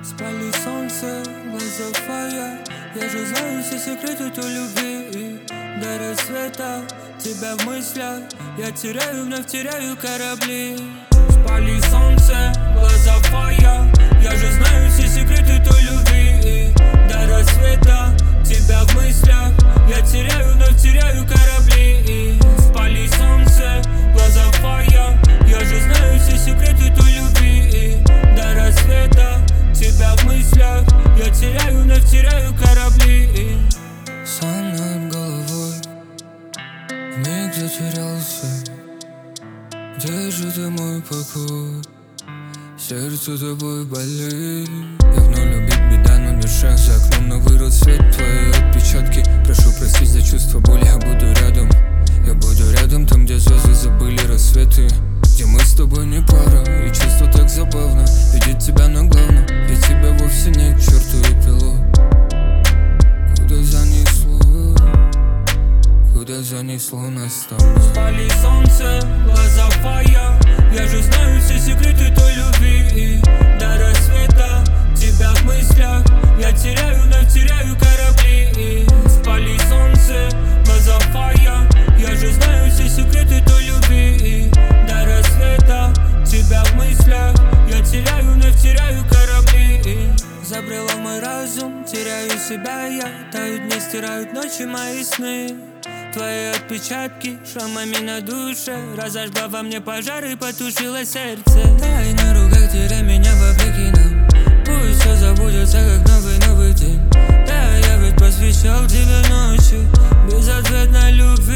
Спали солнце, глаза фая. Я же знаю все секреты той любви. До рассвета тебя в мыслях. Я теряю, вновь теряю корабли. Спали солнце, глаза фая. Я же знаю все секреты той любви. До рассвета тебя в мыслях. Я теряю, вновь теряю корабли. Спали солнце, глаза фая. Я же знаю все секреты той любви. До рассвета тебя в мыслях. Я теряю, вновь теряю корабли. Сон над головой вмиг затерялся. Где же ты, мой покой? Сердце тобой болит. Давно любит беда на душе. За окном новый рассвет, твои отпечатки. Прошу простить за чувство боли, я буду рядом. Я буду рядом, там, где звезды забыли рассветы. Где мы с тобой не пара, и чувство так забавно. Видеть тебя, но главное, ведь тебя вовсе нет, к черту и пилот. Куда занесло? Куда занесло нас с тобой? Спали солнце, глаза фая. Я же знаю все секреты той любви. До рассвета тебя в мыслях. Я теряю, вновь теряю корабли. Спали солнце, глаза фая. Я же знаю все секреты той любви. До рассвета тебя в мыслях. Я теряю, вновь теряю корабли. Забрела в мой разум, теряю себя я. Тают дни, стирают ночи мои сны. Твои отпечатки шрамами на душе. Разожгла во мне пожар и потушила сердце. Дай на руках, теряй меня вопреки нам. Пусть все забудется, как новый день. Да, я ведь посвящал тебе ночи безответной любви.